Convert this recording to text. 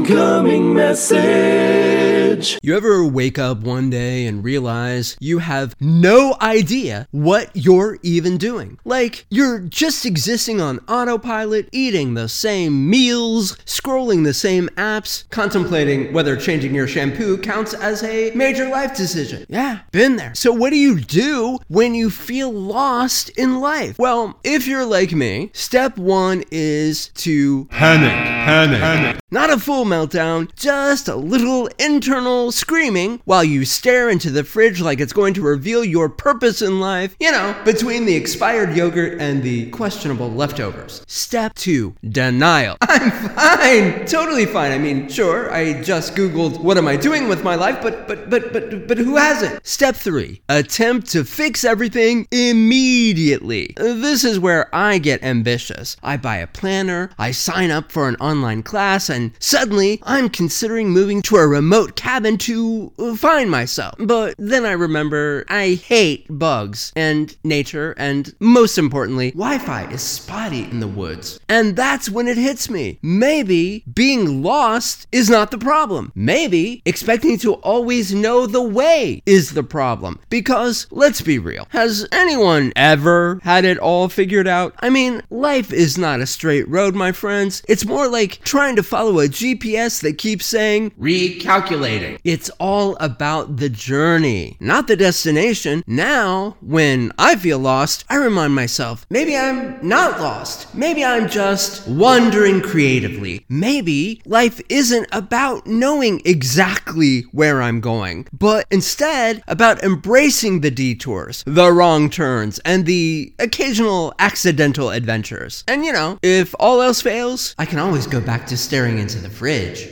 Incoming message. You ever wake up one day and realize you have no idea what you're even doing? Like, you're just existing on autopilot, eating the same meals, scrolling the same apps, contemplating whether changing your shampoo counts as a major life decision. Yeah, been there. So what do you do when you feel lost in life? Well, if you're like me, step one is to Panic. not a full meltdown, just a little internal screaming while you stare into the fridge like it's going to reveal your purpose in life, between the expired yogurt and the questionable leftovers. Step 2, denial. I'm fine, totally fine. I mean, sure, I just Googled what am I doing with my life, but who hasn't? Step 3, attempt to fix everything immediately. This is where I get ambitious. I buy a planner, I sign up for an online class, and suddenly I'm considering moving to a remote cabin to find myself. But then I remember I hate bugs and nature, and most importantly, Wi-Fi is spotty in the woods. And that's when it hits me. Maybe being lost is not the problem. Maybe expecting to always know the way is the problem. Because let's be real, has anyone ever had it all figured out? I mean, life is not a straight road, my friends. It's more like trying to follow a GPS that keeps saying, recalculating. It's all about the journey, not the destination. Now, when I feel lost, I remind myself, maybe I'm not lost. Maybe I'm just wandering creatively. Maybe life isn't about knowing exactly where I'm going, but instead about embracing the detours, the wrong turns, and the occasional accidental adventures. And if all else fails, I can always go back to staring into the fridge.